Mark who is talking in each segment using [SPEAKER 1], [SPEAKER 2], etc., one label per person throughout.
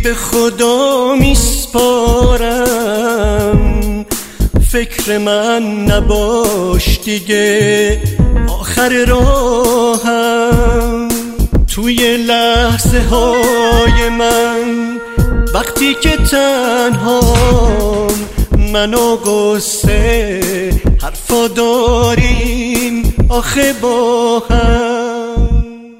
[SPEAKER 1] به خدا میسپارم، فکر من نباش دیگه آخر راهم. توی لحظه های من وقتی که تنهام، من و قصه حرفا داریم آخه با هم.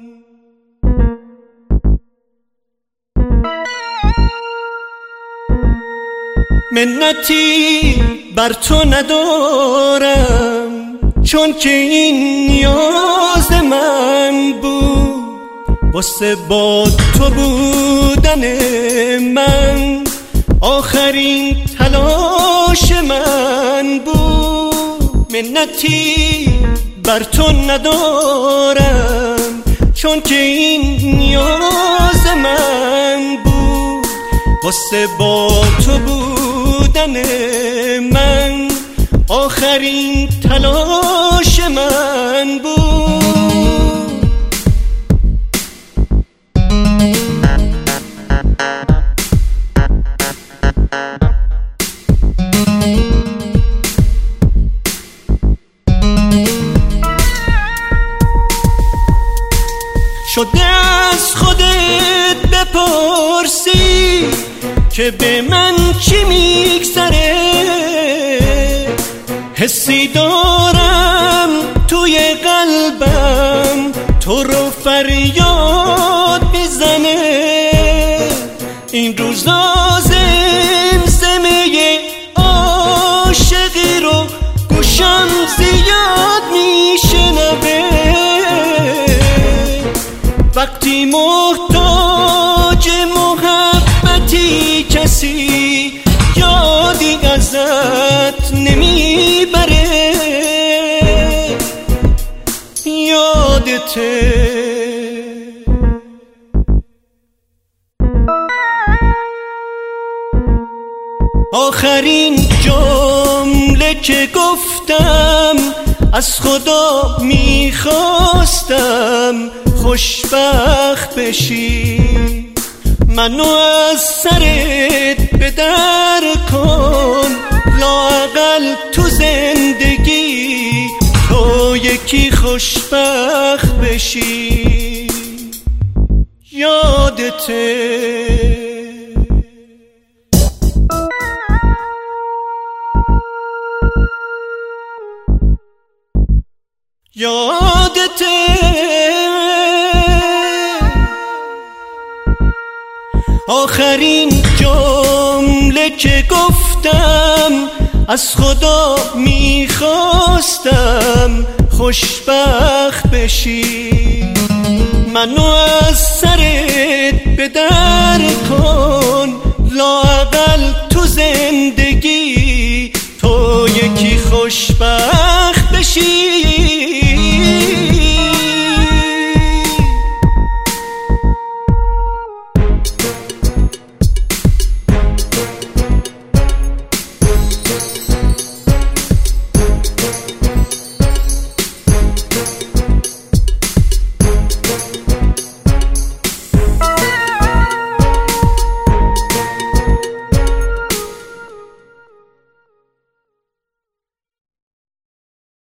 [SPEAKER 1] منتی بر تو ندارم، چون که این نیاز من بود، واسه با تو بودن من آخرین تلاش من بود. منتی بر تو ندارم، چون که این نیاز من بود، واسه با تو بودن من آخرین تلاش من بود. شده از خودت بپرسی که به من چی میگذره، حسی دارم توی قلبم تو رو فریاد میزنه. این روزا زمزمه عاشقی رو گوشم زیاد میشنوه، وقتی محتاج محبتی کسی یادی ازت نمیبره. یادته آخرین جمله که گفتم، از خدا میخواستم خوشبخت بشی. منو از سرت به در کن، لااقل تو زندگی تو یکی خوشبخت بشی. یادته آخرین جمله که گفتم، از خدا میخواستم خوشبخت بشی. منو از سرت به در کن، لااقل تو زندگی